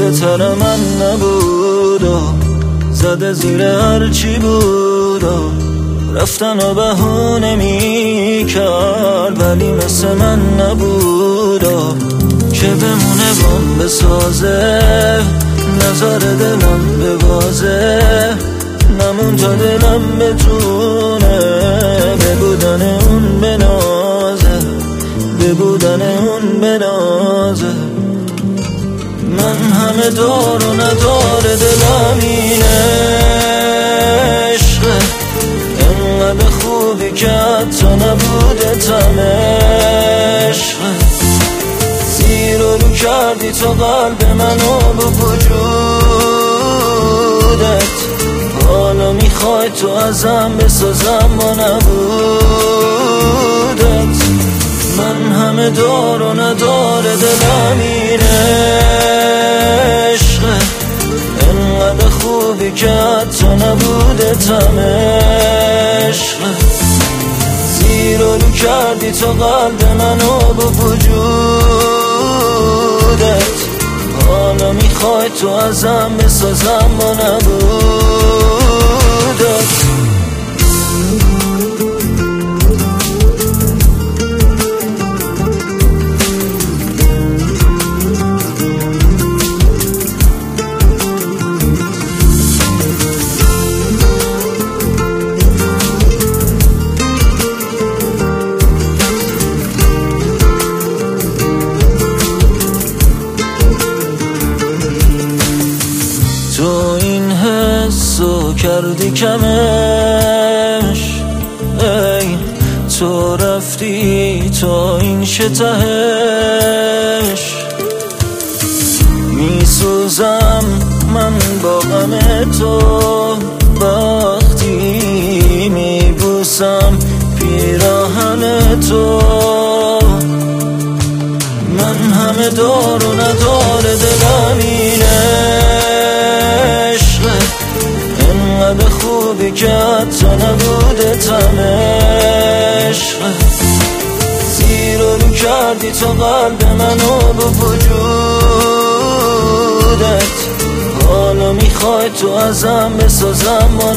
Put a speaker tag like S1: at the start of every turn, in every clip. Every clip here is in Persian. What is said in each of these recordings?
S1: بهتر من نبود و زده زیر هرچی بود و رفتن و بهونه میکرد، ولی مثل من نبود و که بمونه بام بسازه، نظر دلم ببازه، نمون تا دلم بتونه به بودن اون بنازه، به بودن اون بنازه. من همه دار و ندار دلم این عشقه، انقدر خوبی که حتی نبوده تم عشقه. زیر و رو کردی تو قلب منو با وجودت، حالا میخوای تو ازم بسازم با نبودت. من همه دار و ندار دلم این عشقه، انقدر خوبی که حتی نبوده تم عشقه. زیر و رو کردی تو قلب منو با وجودت، حالا میخوای تو ازم بسازم با نبودت. تو این حسو کردی کمش، ای تو رفتی تا این شتهش. میسوزم من با غم تو وقتی میبوسم پیراهن تو. من همه دار و ندار دلم این عشقه، انقدر خوبی که حتی نبوده تم عشقه. زیر و رو کردی تو قلب منو با وجودت، حالا میخوای تو ازم بسازم با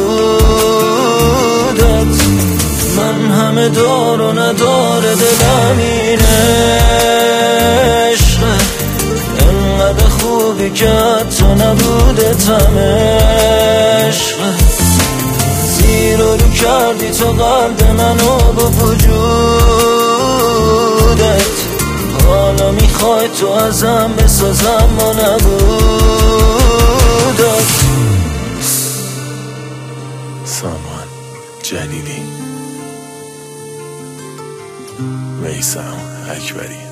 S1: نبودت. من همه دار و ندار دلم این عشقه، انقدر خوبی که حتی نبوده تم عشقه. زیر و رو کردی تو قلب منو با وجودت، حالا میخوای تو ازم بسازم با نبودت.
S2: سامان جلیلی، میثم اکبری.